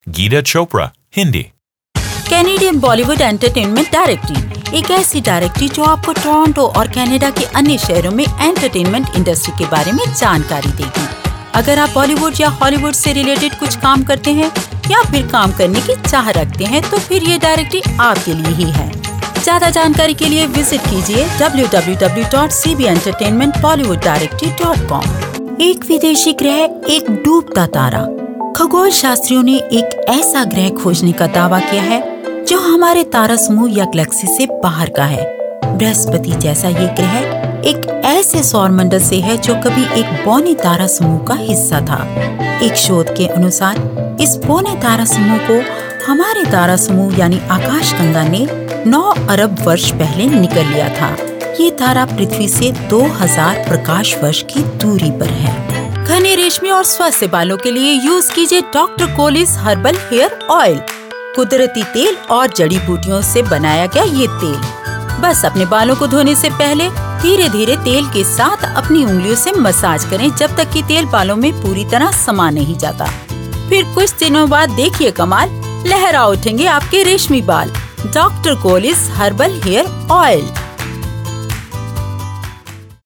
Geeta Chopra, Hindi. Canadian Bollywood entertainment directory एक ऐसी directory जो आपको टोरंटो और कनाडा के अन्य शहरों में एंटरटेनमेंट इंडस्ट्री के बारे में जानकारी देगी। अगर आप बॉलीवुड या हॉलीवुड से रिलेटेड कुछ काम करते हैं या फिर काम करने की चाह रखते हैं तो फिर ये डायरेक्टरी आपके लिए ही है। ज्यादा जानकारी के लिए विजिट कीजिए www.cbentertainmentbollywooddirectory.com। एक विदेशी ग्रह, एक डूबता तारा। खगोल शास्त्रियों ने एक ऐसा ग्रह खोजने का दावा किया है जो हमारे तारा समूह या गैलेक्सी से बाहर का है। बृहस्पति जैसा ये ग्रह एक ऐसे सौरमंडल से है जो कभी एक बौने तारा समूह का हिस्सा था। एक शोध के अनुसार इस बौने तारा समूह को हमारे तारा समूह यानी आकाशगंगा ने 9 अरब वर्ष पहले निकल लिया था। ये तारा पृथ्वी से 2000 प्रकाश वर्ष की दूरी पर है। घने रेशमी और स्वस्थ बालों के लिए यूज कीजिए doctor Kolis herbal hair oil. कुदरती तेल और जड़ी बूटियों से बनाया गया ये तेल। बस अपने बालों को धोने से पहले धीरे धीरे तेल के साथ अपनी उंगलियों से मसाज करें जब तक कि तेल बालों में पूरी तरह समा नहीं जाता। फिर कुछ दिनों बाद देखिए कमाल, लहरा उठेंगे आपके रेशमी बाल। Doctor Kolis herbal hair oil.